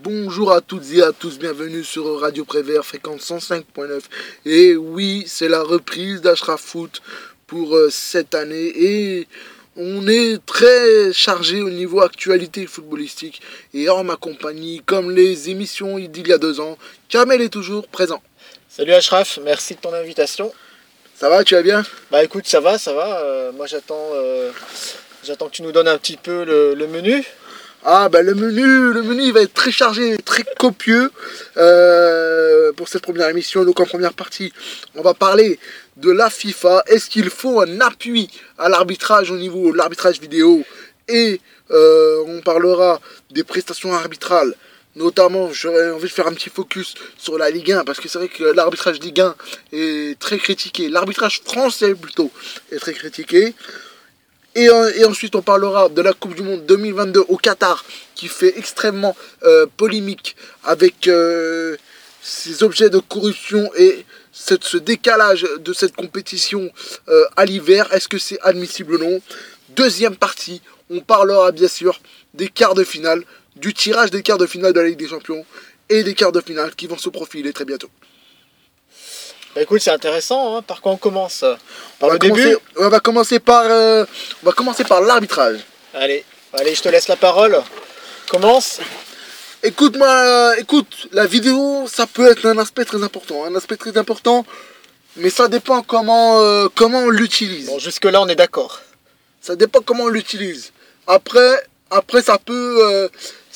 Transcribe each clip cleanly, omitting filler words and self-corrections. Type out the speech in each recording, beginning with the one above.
Bonjour à toutes et à tous, bienvenue sur Radio Prévert, fréquence 105.9. Et oui, c'est la reprise d'Ashraf Foot pour cette année. Et on est très chargé au niveau actualité footballistique. Et en ma compagnie, comme les émissions d'il y a 2 ans, Kamel est toujours présent. Salut Ashraf, merci de ton invitation. Ça va, tu vas bien? Bah écoute, ça va. Moi j'attends que tu nous donnes un petit peu le menu. Ah bah le menu il va être très chargé, très copieux pour cette première émission. Donc en première partie, on va parler de la FIFA. Est-ce qu'il faut un appui à l'arbitrage au niveau de l'arbitrage vidéo? Et on parlera des prestations arbitrales. Notamment, j'aurais envie de faire un petit focus sur la Ligue 1, parce que c'est vrai que l'arbitrage Ligue 1 est très critiqué. L'arbitrage français plutôt est très critiqué. Et ensuite, on parlera de la Coupe du Monde 2022 au Qatar, qui fait extrêmement polémique avec ces objets de corruption et ce décalage de cette compétition à l'hiver. Est-ce que c'est admissible ou non? Deuxième partie, on parlera bien sûr des quarts de finale, du tirage des quarts de finale de la Ligue des Champions et des quarts de finale qui vont se profiler très bientôt. Bah écoute, c'est intéressant, hein. Par quoi on commence? On va commencer par l'arbitrage. Allez, je te laisse la parole. Commence. Écoute, la vidéo, ça peut être un aspect très important, mais ça dépend comment on l'utilise. Bon, jusque-là, on est d'accord. Ça dépend comment on l'utilise. Après, ça peut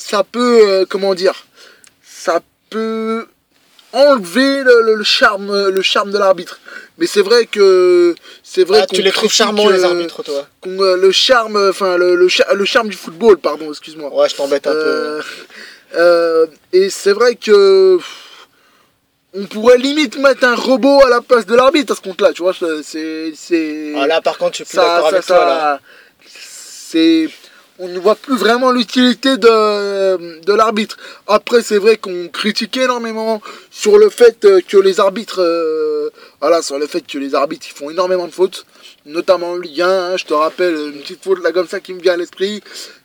enlever le charme de l'arbitre. Mais c'est vrai que tu les trouves charmants les arbitres, toi? Le charme du football, pardon, excuse-moi. Ouais, je t'embête un peu. Et c'est vrai que on pourrait limite mettre un robot à la place de l'arbitre à ce compte-là, tu vois. Ah là, par contre, je suis plus d'accord avec toi là. On ne voit plus vraiment l'utilité de l'arbitre. Après, c'est vrai qu'on critique énormément sur le fait que les arbitres, ils font énormément de fautes, notamment en Ligue 1. Hein, je te rappelle une petite faute là comme ça qui me vient à l'esprit.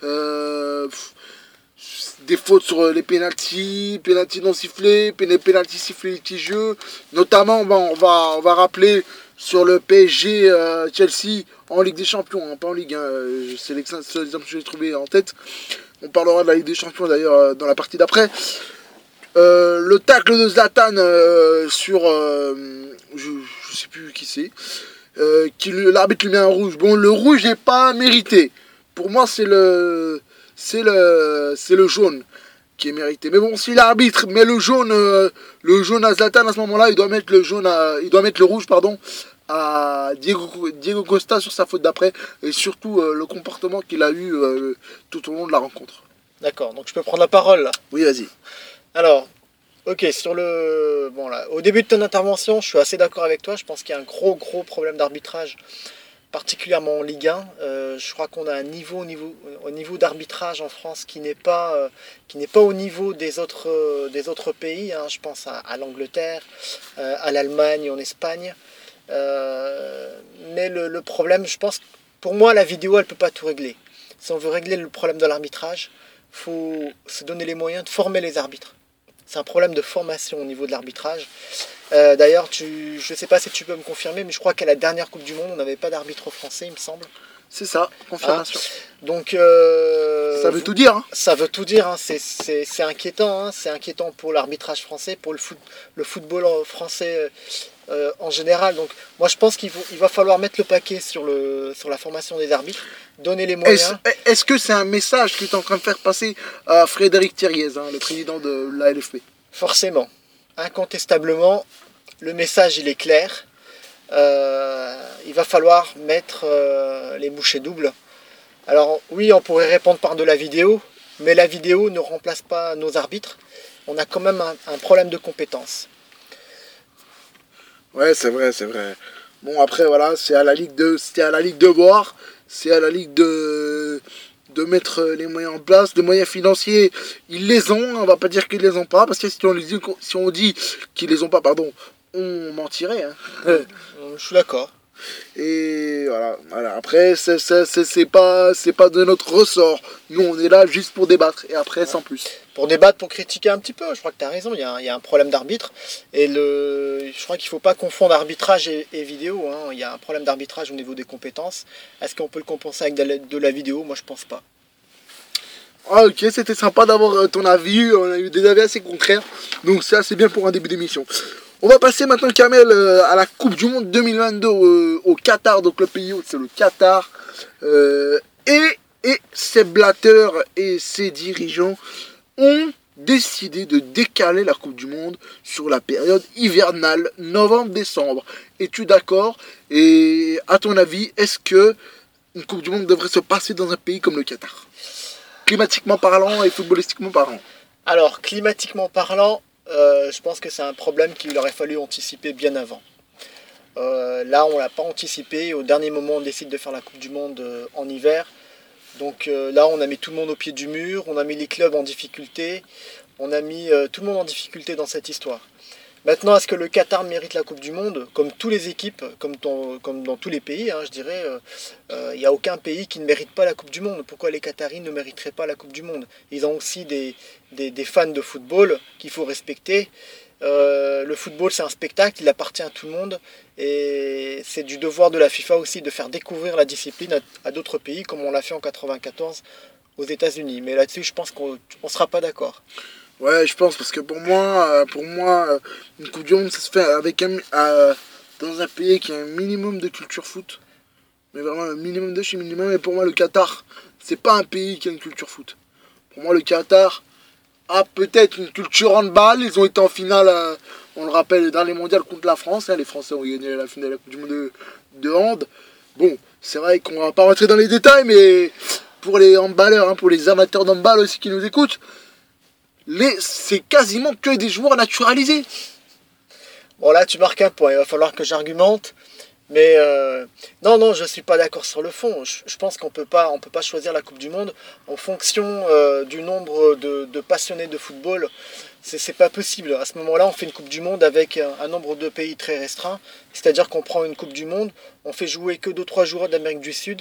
Des fautes sur les pénaltys non sifflés, pénaltys sifflés litigieux. Notamment, on va rappeler sur le PSG Chelsea en Ligue des Champions, hein, pas en Ligue 1. C'est l'exemple que j'ai trouvé en tête. On parlera de la Ligue des Champions d'ailleurs dans la partie d'après. Le tacle de Zlatan sur... je sais plus qui c'est. L'arbitre lui met un rouge. Bon, le rouge n'est pas mérité. Pour moi, c'est le jaune qui est mérité. Mais bon, si l'arbitre met le jaune à Zlatan à ce moment-là, il doit mettre le rouge à Diego Costa sur sa faute d'après, et surtout le comportement qu'il a eu tout au long de la rencontre. D'accord, donc je peux prendre la parole là. Oui, vas-y. Alors, ok, au début de ton intervention, je suis assez d'accord avec toi. Je pense qu'il y a un gros problème d'arbitrage, particulièrement en Ligue 1. Je crois qu'on a un niveau d'arbitrage en France qui n'est pas au niveau des autres pays. Hein. Je pense à l'Angleterre, à l'Allemagne, en Espagne. Mais le problème, je pense, pour moi, la vidéo, elle peut pas tout régler. Si on veut régler le problème de l'arbitrage, faut se donner les moyens de former les arbitres. C'est un problème de formation au niveau de l'arbitrage. D'ailleurs, je ne sais pas si tu peux me confirmer, mais je crois qu'à la dernière Coupe du Monde, on n'avait pas d'arbitre français, il me semble. C'est ça, confirmation. Donc, ça veut tout dire. Hein. Ça veut tout dire. Hein. C'est inquiétant. Hein. C'est inquiétant pour l'arbitrage français, pour le football français en général. Donc, moi, je pense qu'il va falloir mettre le paquet sur la formation des arbitres, donner les moyens. Est-ce que c'est un message que tu es en train de faire passer à Frédéric Thiriez, hein, le président de la LFP? Forcément. Incontestablement, le message, il est clair. Il va falloir mettre les bouchées doubles. Alors oui, on pourrait répondre par de la vidéo, mais la vidéo ne remplace pas nos arbitres. On a quand même un problème de compétence. Ouais, c'est vrai. Bon, après, voilà, c'est à la Ligue de voir, c'est à la Ligue de mettre les moyens en place, les moyens financiers, ils les ont, on va pas dire qu'ils les ont pas, parce que si on dit qu'ils les ont pas, pardon, on mentirait. Hein. Je suis d'accord. Et voilà. Après, c'est pas de notre ressort. Nous, on est là juste pour débattre. Et après, sans plus. Pour débattre, pour critiquer un petit peu, je crois que tu as raison, il y a un problème d'arbitre. Et je crois qu'il ne faut pas confondre arbitrage et vidéo. Hein. Il y a un problème d'arbitrage au niveau des compétences. Est-ce qu'on peut le compenser avec de la vidéo? Moi, je pense pas. Ah ok, c'était sympa d'avoir ton avis. On a eu des avis assez contraires. Donc ça, c'est bien pour un début d'émission. On va passer maintenant, Kamel, à la Coupe du Monde 2022 au Qatar. Donc le pays hôte, c'est le Qatar. Et ses Blatter et ses dirigeants ont décidé de décaler la Coupe du Monde sur la période hivernale, novembre-décembre. Es-tu d'accord? Et à ton avis, est-ce que une Coupe du Monde devrait se passer dans un pays comme le Qatar? Climatiquement parlant et footballistiquement parlant. Alors, climatiquement parlant, je pense que c'est un problème qu'il aurait fallu anticiper bien avant. Là, on ne l'a pas anticipé. Au dernier moment, on décide de faire la Coupe du Monde en hiver. Donc là, on a mis tout le monde au pied du mur, on a mis les clubs en difficulté, on a mis tout le monde en difficulté dans cette histoire. Maintenant, est-ce que le Qatar mérite la Coupe du Monde? Comme toutes les équipes, comme dans tous les pays, hein, je dirais, il n'y a aucun pays qui ne mérite pas la Coupe du Monde. Pourquoi les Qataris ne mériteraient pas la Coupe du Monde? Ils ont aussi des fans de football qu'il faut respecter. Le football, c'est un spectacle, il appartient à tout le monde. Et c'est du devoir de la FIFA aussi de faire découvrir la discipline à d'autres pays, comme on l'a fait en 1994 aux États-Unis. Mais là-dessus, je pense qu'on ne sera pas d'accord. Ouais, je pense, parce que pour moi, une Coupe du Monde, ça se fait dans un pays qui a un minimum de culture foot. Mais vraiment, un minimum de chez minimum. Et pour moi, le Qatar, c'est pas un pays qui a une culture foot. Pour moi, le Qatar a peut-être une culture handball. Ils ont été en finale, on le rappelle, dans les mondiales contre la France. Hein. Les Français ont gagné la finale de la Coupe du Monde de hand. Bon, c'est vrai qu'on va pas rentrer dans les détails, mais pour les handballeurs, hein, pour les amateurs d'handball aussi qui nous écoutent, c'est quasiment que des joueurs naturalisés. Bon, là, tu marques un point. Il va falloir que j'argumente. Mais non, je ne suis pas d'accord sur le fond. Je pense qu'on peut pas choisir la Coupe du Monde en fonction du nombre de passionnés de football. C'est pas possible. À ce moment-là, on fait une Coupe du Monde avec un nombre de pays très restreint. C'est-à-dire qu'on prend une Coupe du Monde, on fait jouer que 2-3 joueurs d'Amérique du Sud,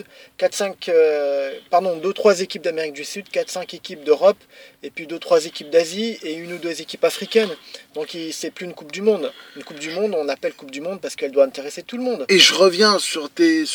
2-3 équipes d'Amérique du Sud, 4-5 équipes d'Europe, et puis 2-3 équipes d'Asie et 1 ou 2 équipes africaines. Donc c'est plus une Coupe du Monde. Une Coupe du Monde, on appelle Coupe du Monde parce qu'elle doit intéresser tout le monde. Et je reviens sur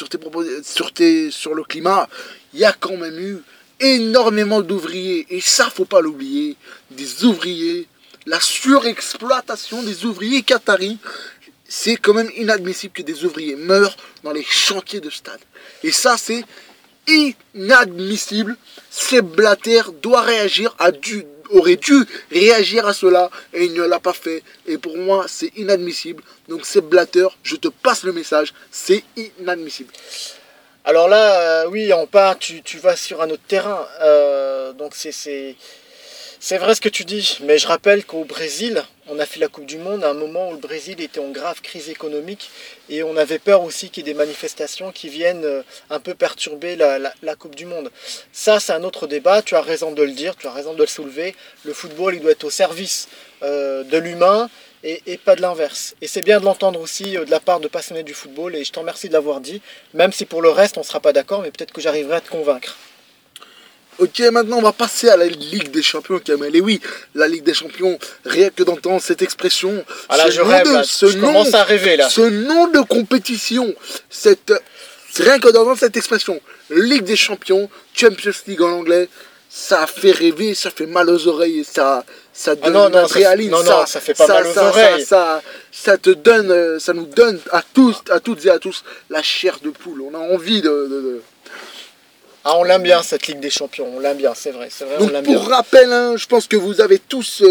le climat. Il y a quand même eu énormément d'ouvriers, et ça, faut pas l'oublier, des ouvriers. La surexploitation des ouvriers qataris, c'est quand même inadmissible que des ouvriers meurent dans les chantiers de stade. Et ça, c'est inadmissible. Sepp Blatter aurait dû réagir à cela et il ne l'a pas fait. Et pour moi, c'est inadmissible. Donc Sepp Blatter, je te passe le message, c'est inadmissible. Alors là, oui, tu vas sur un autre terrain. Donc c'est vrai ce que tu dis, mais je rappelle qu'au Brésil, on a fait la Coupe du Monde à un moment où le Brésil était en grave crise économique et on avait peur aussi qu'il y ait des manifestations qui viennent un peu perturber la Coupe du Monde. Ça, c'est un autre débat, tu as raison de le dire, tu as raison de le soulever. Le football, il doit être au service de l'humain et pas de l'inverse. Et c'est bien de l'entendre aussi de la part de passionnés du football et je t'en remercie de l'avoir dit, même si pour le reste, on ne sera pas d'accord, mais peut-être que j'arriverai à te convaincre. Ok, maintenant on va passer à la Ligue des Champions, Kamel. Et oui, la Ligue des Champions, rien que d'entendre cette expression, je commence à rêver là. Ce nom de compétition, rien que d'entendre cette expression, Ligue des Champions, Champions League en anglais, ça fait rêver, ça fait mal aux oreilles, ça donne l'adrénaline. Non, ça fait pas mal aux oreilles. Ça nous donne à toutes et à tous la chair de poule. On a envie de... Ah, on l'aime bien cette Ligue des Champions, on l'aime bien, c'est vrai. Donc, on l'aime pour bien. rappel, hein, je pense que vous avez tous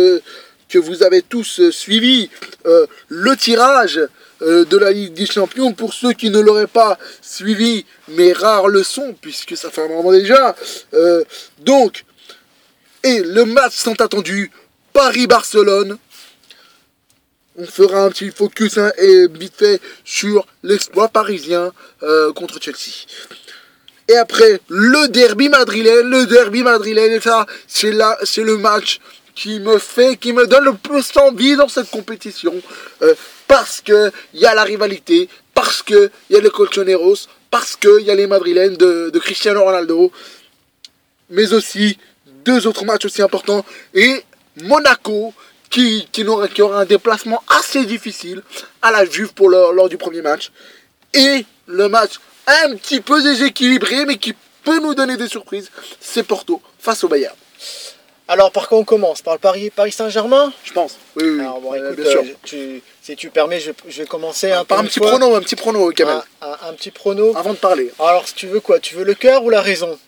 suivi le tirage de la Ligue des Champions. Pour ceux qui ne l'auraient pas suivi, mais rares le sont, puisque ça fait un moment déjà. Et le match tant attendu, Paris-Barcelone. On fera un petit focus et vite fait sur l'exploit parisien contre Chelsea. Et après, le derby madrilène, ça, c'est le match qui me donne le plus envie dans cette compétition. Parce qu'il y a la rivalité, parce qu'il y a les colchoneros, parce qu'il y a les madrilènes de Cristiano Ronaldo, mais aussi 2 autres matchs aussi importants, et Monaco qui aura un déplacement assez difficile à la Juve lors du premier match, et le match un petit peu déséquilibré mais qui peut nous donner des surprises, c'est Porto face au Bayern. Alors par quoi on commence? Par le Paris Saint-Germain? Je pense. Oui. Alors bon, écoute, bien sûr. si tu permets, je vais commencer Par un petit prono, Kamel. Un petit prono. Avant de parler. Alors si tu veux quoi? Tu veux le cœur ou la raison?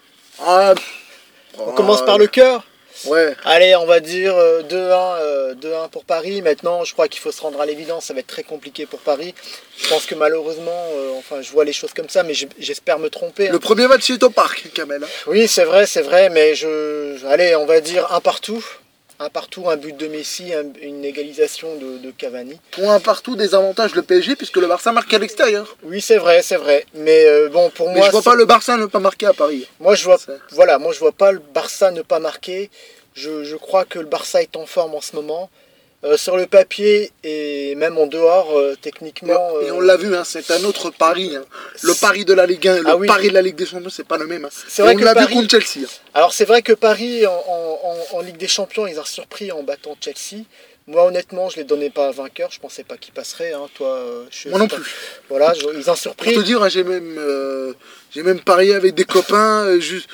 On commence par le cœur? Ouais. Allez, on va dire 2-1 pour Paris. Maintenant, je crois qu'il faut se rendre à l'évidence, ça va être très compliqué pour Paris. Je pense que malheureusement, je vois les choses comme ça, mais j'espère me tromper. Le premier match est au parc, Kamel. Oui, c'est vrai, mais allez, on va dire 1 partout. 1 partout, un but de Messi, une égalisation de Cavani. Pour 1 partout, des avantages le PSG, puisque le Barça marque à l'extérieur. Oui, c'est vrai. Mais bon, pour moi... Mais je vois pas le Barça ne pas marquer à Paris. Moi, je vois pas le Barça ne pas marquer. Je crois que le Barça est en forme en ce moment. Sur le papier et même en dehors, techniquement... Et on l'a vu, hein, c'est un autre pari. Hein. Le pari de la Ligue 1 et le pari de la Ligue des Champions, c'est pas le même. Hein. C'est vrai on l'a vu contre Chelsea. Hein. Alors c'est vrai que Paris, en Ligue des Champions, ils ont surpris en battant Chelsea. Moi, honnêtement, je ne les donnais pas vainqueurs. Je ne pensais pas qu'ils passeraient. Hein. Toi, moi non plus. Voilà, ils ont surpris. Pour te dire, hein, j'ai même parié avec des copains.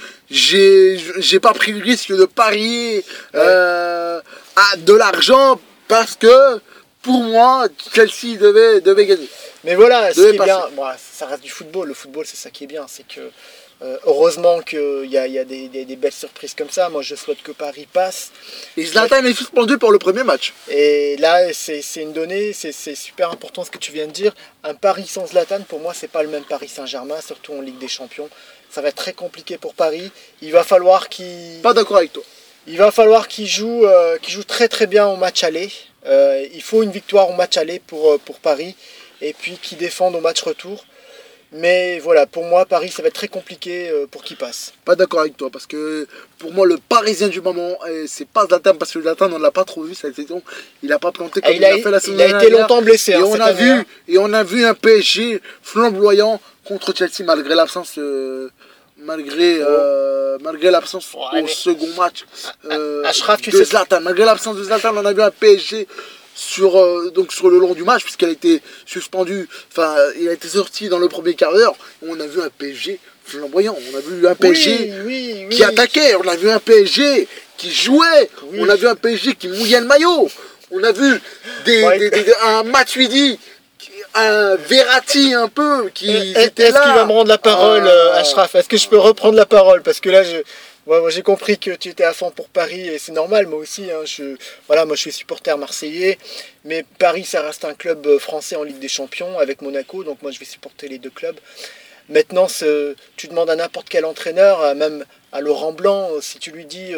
J'ai pas pris le risque de parier à de l'argent parce que, pour moi, Chelsea devait gagner. Mais voilà, ce qui est bien, ça reste du football. Le football, c'est ça qui est bien. C'est que, heureusement qu'il y a des belles surprises comme ça. Moi, je souhaite que Paris passe. Et Zlatan est suspendu pour le premier match. Et là, c'est une donnée, c'est super important ce que tu viens de dire. Un Paris sans Zlatan, pour moi, c'est pas le même Paris Saint-Germain, surtout en Ligue des Champions. Ça va être très compliqué pour Paris. Il va falloir qu'il... Pas d'accord avec toi. Il va falloir qu'il joue très très bien au match aller. Il faut une victoire au match aller pour Paris. Et puis qu'il défende au match retour. Mais voilà, pour moi, Paris, ça va être très compliqué pour qu'il passe. Pas d'accord avec toi, parce que pour moi, le Parisien du moment, c'est pas Zlatan, parce que Zlatan, on ne l'a pas trop vu cette saison. Il n'a pas planté comme il a fait la saison dernière. Il a été longtemps blessé. Et on a vu un PSG flamboyant contre Chelsea, malgré l'absence... Malgré l'absence au second match de Zlatan. Malgré l'absence de Zlatan, on a vu un PSG sur le long du match, puisqu'elle a été suspendue, il a été sorti dans le premier quart d'heure. On a vu un PSG flamboyant, on a vu un PSG qui attaquait, on a vu un PSG qui jouait, on a vu un PSG qui mouillait le maillot, on a vu un Matuidi, un Verratti un peu qui était là. Est-ce qu'il va me rendre la parole, Achraf? Est-ce que je peux reprendre la parole? Parce que là, moi, j'ai compris que tu étais à fond pour Paris et c'est normal, moi aussi. Hein, moi, je suis supporter marseillais, mais Paris, ça reste un club français en Ligue des Champions avec Monaco, donc moi, je vais supporter les 2 clubs. Maintenant, tu demandes à n'importe quel entraîneur, même à Laurent Blanc, si tu lui dis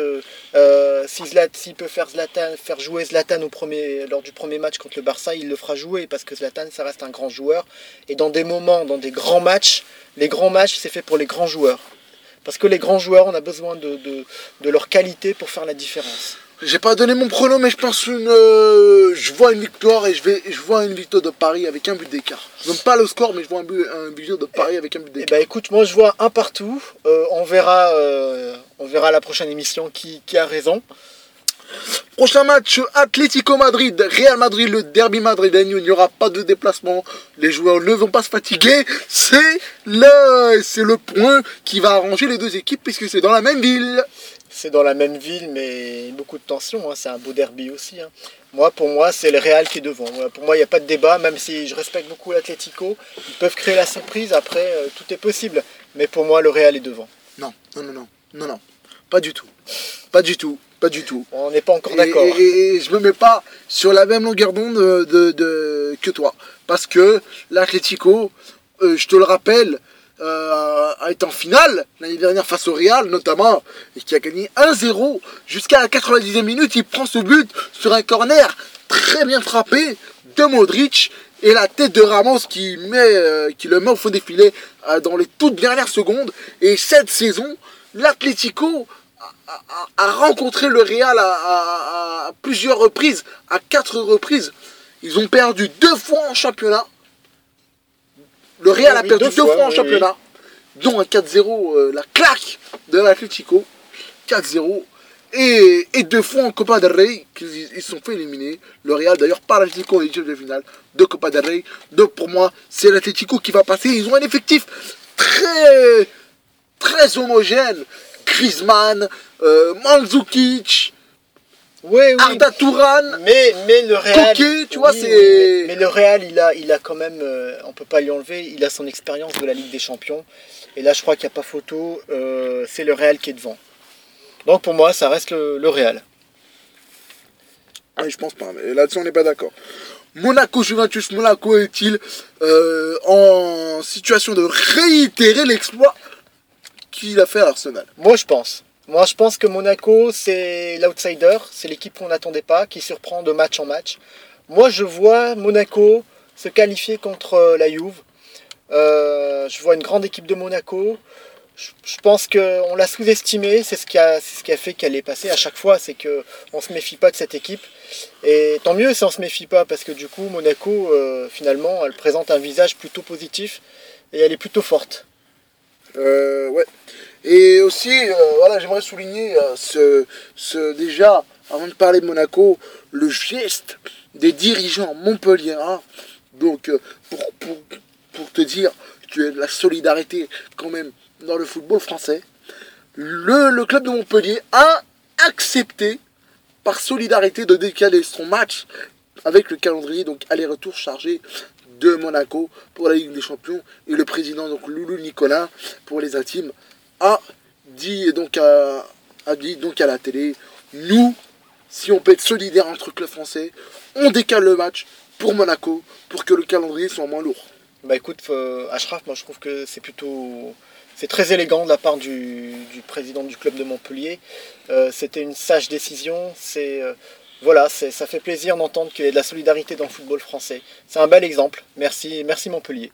s'il peut faire jouer Zlatan lors du premier match contre le Barça, il le fera jouer parce que Zlatan, ça reste un grand joueur. Et dans des grands matchs, les grands matchs, c'est fait pour les grands joueurs. Parce que les grands joueurs, on a besoin de leur qualité pour faire la différence. J'ai pas donné mon prono, mais je pense je vois une victoire et je vois une victoire de Paris avec un but d'écart. Je donne pas le score, mais je vois un but de Paris avec un but d'écart. Écoute, moi je vois 1 partout. On verra à la prochaine émission qui a raison. Prochain match, Atlético Madrid, Real Madrid, le derby madrilène. Il n'y aura pas de déplacement. Les joueurs ne vont pas se fatiguer. C'est le point qui va arranger les 2 équipes puisque c'est dans la même ville. C'est dans la même ville, mais beaucoup de tension. Hein. C'est un beau derby aussi. Hein. Pour moi, c'est le Real qui est devant. Pour moi, il n'y a pas de débat, même si je respecte beaucoup l'Atlético. Ils peuvent créer la surprise. Après, tout est possible. Mais pour moi, le Real est devant. Non. Pas du tout. Pas du tout. On n'est pas encore d'accord. Et je me mets pas sur la même longueur d'onde que toi. Parce que l'Atlético, je te le rappelle, a été en finale l'année dernière face au Real notamment, et qui a gagné 1-0 jusqu'à la 90e minute. Il prend ce but sur un corner très bien frappé de Modric et la tête de Ramos qui le met au fond des filets dans les toutes dernières secondes. Et cette saison, l'Atlético a rencontré le Real à plusieurs reprises, à 4 reprises. Ils ont perdu 2 fois en championnat. Le Real a perdu 2 fois en championnat, dont un 4-0, la claque de l'Atlético. 4-0. Et 2 fois en Copa del Rey, ils se sont fait éliminer. Le Real d'ailleurs par l'Atlético en huitième de finale de Copa del Rey. Donc pour moi, c'est l'Atlético qui va passer. Ils ont un effectif très homogène. Griezmann, Mandzukic, Arda Turan, mais le Real, Koké, tu vois, mais le Real, il a quand même, on peut pas lui enlever, il a son expérience de la Ligue des Champions. Et là, je crois qu'il n'y a pas photo. C'est le Real qui est devant. Donc pour moi, ça reste le Real. Ah, je pense pas, mais là-dessus on n'est pas d'accord. Monaco-Juventus, Monaco est-il en situation de réitérer l'exploit qu'il a fait à Arsenal? Moi je pense que Monaco c'est l'outsider, c'est l'équipe qu'on n'attendait pas, qui surprend de match en match. Moi je vois Monaco se qualifier contre la Juve. Je vois une grande équipe de Monaco. Je pense qu'on l'a sous-estimée, c'est ce qui a fait qu'elle est passée à chaque fois, c'est qu'on ne se méfie pas de cette équipe. Et tant mieux si on ne se méfie pas, parce que du coup, Monaco, finalement, elle présente un visage plutôt positif et elle est plutôt forte. Ouais. Et aussi, voilà, j'aimerais souligner déjà, avant de parler de Monaco, le geste des dirigeants montpelliérains. Donc, pour te dire que la solidarité, quand même, dans le football français, le club de Montpellier a accepté, par solidarité, de décaler son match avec le calendrier, donc aller-retour chargé de Monaco pour la Ligue des Champions. Et le président, donc Loulou Nicolas, pour les intimes, a dit donc à la télé, nous, si on peut être solidaire entre clubs français, on décale le match pour Monaco, pour que le calendrier soit moins lourd. Bah écoute, Achraf, moi je trouve que c'est très élégant de la part du président du club de Montpellier. C'était une sage décision. Voilà, ça fait plaisir d'entendre qu'il y ait de la solidarité dans le football français. C'est un bel exemple. Merci Montpellier.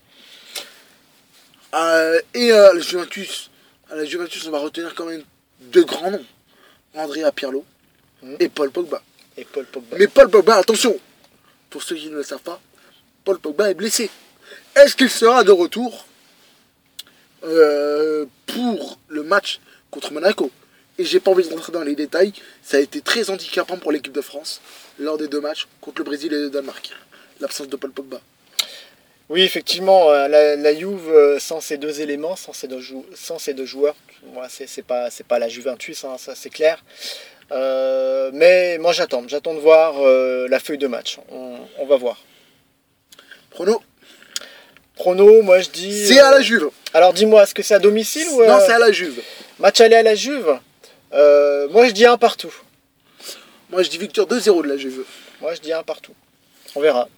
Et à la Juventus, on va retenir quand même 2 grands noms. Andrea Pirlo et Paul Pogba. Mais Paul Pogba, attention, pour ceux qui ne le savent pas, Paul Pogba est blessé. Est-ce qu'il sera de retour pour le match contre Monaco? Et j'ai pas envie de rentrer dans les détails. Ça a été très handicapant pour l'équipe de France lors des 2 matchs contre le Brésil et le Danemark. L'absence de Paul Pogba. Oui, effectivement, la Juve, sans ces 2 éléments, sans ces deux joueurs, moi, c'est pas la Juventus, hein, ça c'est clair. Mais moi j'attends de voir la feuille de match. On va voir. Prono, moi je dis... C'est à la Juve. Alors dis-moi, est-ce que c'est à domicile ou... Non, c'est à la Juve. Match aller à la Juve. Moi je dis 1 partout. Moi je dis victoire 2-0 de la Juve. Moi je dis 1 partout. On verra.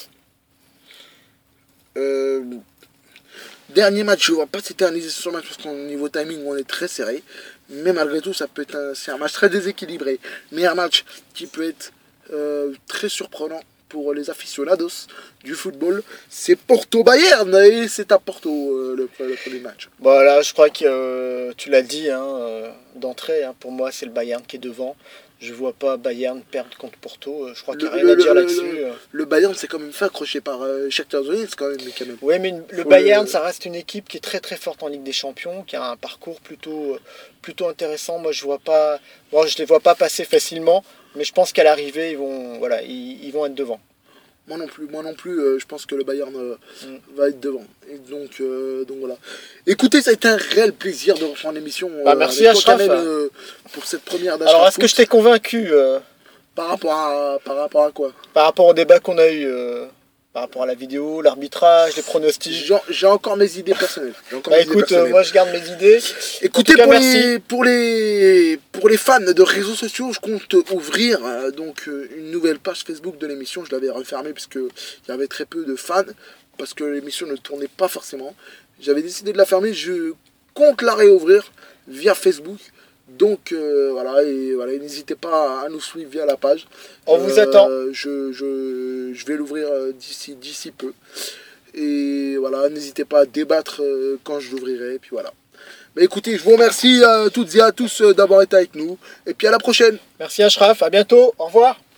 Dernier match, je ne vais pas s'éterniser sur le match parce qu'au niveau timing on est très serré. Mais malgré tout, c'est un match très déséquilibré. Mais un match qui peut être très surprenant pour les aficionados du football. C'est Porto-Bayern et c'est à Porto le premier match. Voilà, je crois que tu l'as dit d'entrée. Pour moi, c'est le Bayern qui est devant. Je vois pas Bayern perdre contre Porto. Je crois qu'il n'y a rien à dire là-dessus. Le Bayern s'est quand même fait accrocher par Shakhtar Donetsk quand même. Oui, mais le Bayern, ça reste une équipe qui est très très forte en Ligue des Champions, qui a un parcours plutôt intéressant. Moi, je les vois pas passer facilement, mais je pense qu'à l'arrivée, ils vont être devant. Moi non plus, je pense que le Bayern va être devant. Et donc voilà. Écoutez, ça a été un réel plaisir de reprendre l'émission. Merci Achraf pour cette première d'Achraf. Alors, est-ce que je t'ai convaincu par rapport à quoi? Par rapport au débat qu'on a eu, par rapport à la vidéo, l'arbitrage, les pronostics. J'ai encore mes idées personnelles. Moi je garde mes idées. Écoutez, pour les fans de réseaux sociaux, je compte ouvrir une nouvelle page Facebook de l'émission. Je l'avais refermée parce qu'il y avait très peu de fans, parce que l'émission ne tournait pas forcément. J'avais décidé de la fermer, je compte la réouvrir via Facebook. Donc voilà, n'hésitez pas à nous suivre via la page. On vous attend. Je vais l'ouvrir d'ici peu. Et voilà, n'hésitez pas à débattre quand je l'ouvrirai. Et puis voilà. Mais écoutez, je vous remercie à toutes et à tous d'avoir été avec nous. Et puis à la prochaine. Merci Ashraf, à bientôt, au revoir.